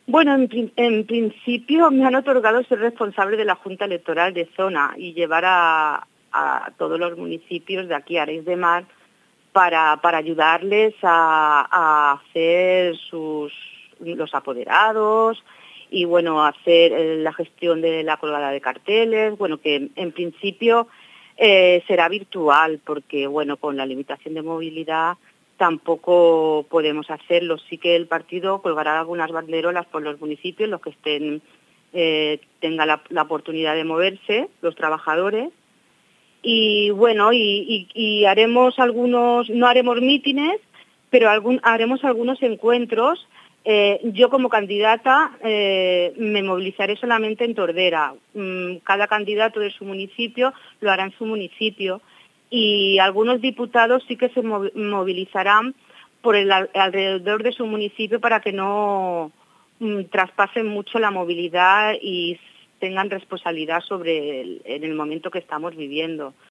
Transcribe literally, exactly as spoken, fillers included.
Bueno, en, prin- en principio me han otorgado ser responsable de la Junta Electoral de zona y llevar a, a todos los municipios de aquí a Arenys de Mar para, para ayudarles a, a hacer sus los apoderados y bueno, hacer eh, la gestión de la colgada de carteles, bueno, que en principio eh, será virtual porque bueno, con la limitación de movilidad tampoco podemos hacerlo. Sí que el partido colgará algunas banderolas por los municipios, los que estén eh, tengan la, la oportunidad de moverse, los trabajadores. Y bueno, y, y, y haremos algunos, no haremos mítines, pero algún, haremos algunos encuentros. Eh, yo como candidata eh, me movilizaré solamente en Tordera. Mm, cada candidato de su municipio lo hará en su municipio y algunos diputados sí que se movilizarán por el alrededor de su municipio para que no mm, traspasen mucho la movilidad y tengan responsabilidad sobre el, en el momento que estamos viviendo.